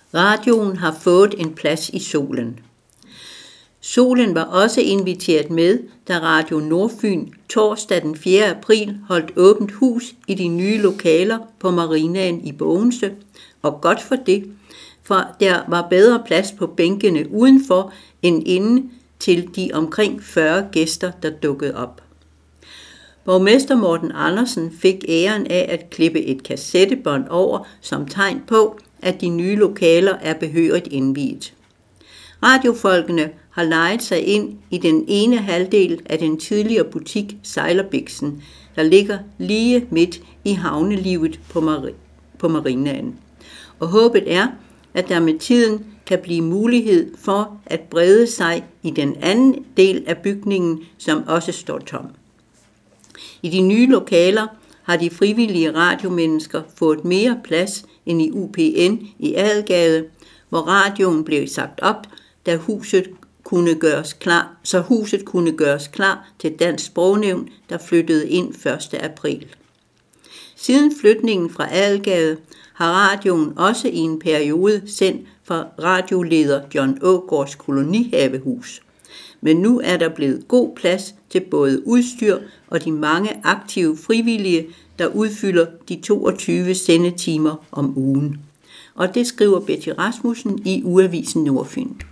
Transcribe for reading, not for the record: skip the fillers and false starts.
Radioen har fået en plads i solen. Solen var også inviteret med, da Radio Nordfyn torsdag den 4. april holdt åbent hus i de nye lokaler på Marinaen i Bogense, og godt for det, for der var bedre plads på bænkene udenfor end inde til de omkring 40 gæster, der dukkede op. Borgmester Morten Andersen fik æren af at klippe et kassettebånd over som tegn på, at de nye lokaler er behørigt indviet. Radiofolkene har lejet sig ind i den ene halvdel af den tidligere butik Sejlerbiksen, der ligger lige midt i havnelivet på Marinaen. Og håbet er, at der med tiden kan blive mulighed for at brede sig i den anden del af bygningen, som også står tom. I de nye lokaler har de frivillige radiomennesker fået mere plads end i UPN i Adelgade, hvor radioen blev sagt op, da huset kunne gøres klar til Dansk Sprognævn, der flyttede ind 1. april. Siden flytningen fra Adelgade har radioen også i en periode sendt fra radioleder John Aagaards kolonihavehus. Men nu er der blevet god plads til både udstyr og de mange aktive frivillige, der udfylder de 22 sendetimer om ugen. Og det skriver Betty Rasmussen i Ugeavisen Nordfyn.